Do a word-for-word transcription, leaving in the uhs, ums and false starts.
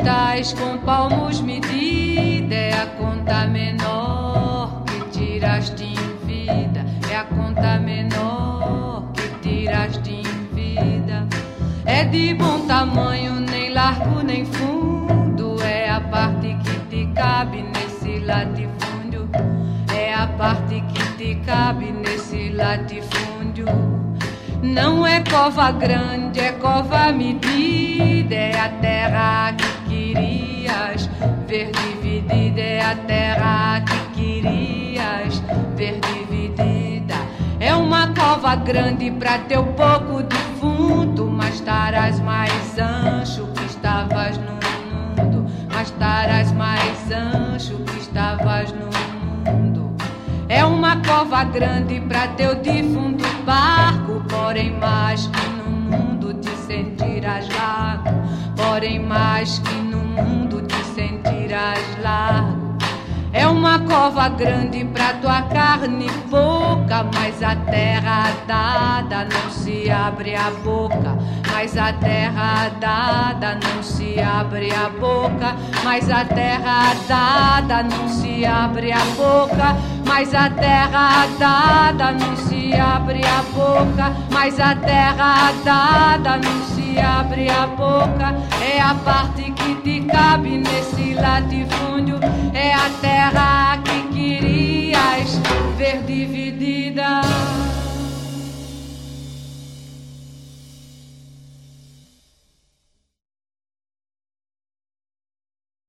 estás com palmos medida, é a conta menor que tiraste em vida, é a conta menor que tiraste em vida. É de bom tamanho, nem largo nem fundo, é a parte que te cabe nesse latifúndio, é a parte que te cabe nesse latifúndio. Não é cova grande, é cova medida, é a terra que querias ver dividida, é a terra que querias ver dividida. É uma cova grande pra teu pouco defunto, mas estarás mais ancho que estavas no mundo, mas estarás mais ancho que estavas no mundo. É uma cova grande pra teu defunto barco, porém mais que no mundo te sentirás largo, porém mais que no mundo te sentirás largo. É uma cova grande pra tua carne pouca, mas a terra dada não se abre a boca, mas a terra dada não se abre a boca, mas a terra dada não se abre a boca, mas a terra dada não se abre a boca, mas a terra dada não se abre a boca. É a parte que te cabe nesse latifúndio, é a terra